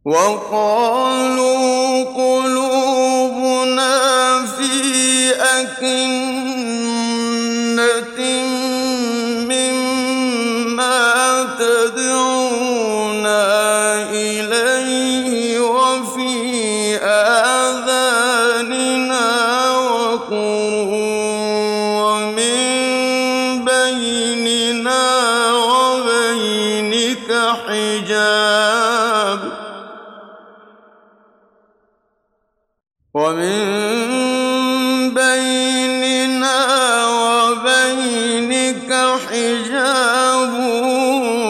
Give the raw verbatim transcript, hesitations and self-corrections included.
وقالوا قلوبنا في أكنة مما تدعونا إليه وفي آذاننا وقر ومن بيننا وبينك حجاب ومن بيننا وبينك حجاب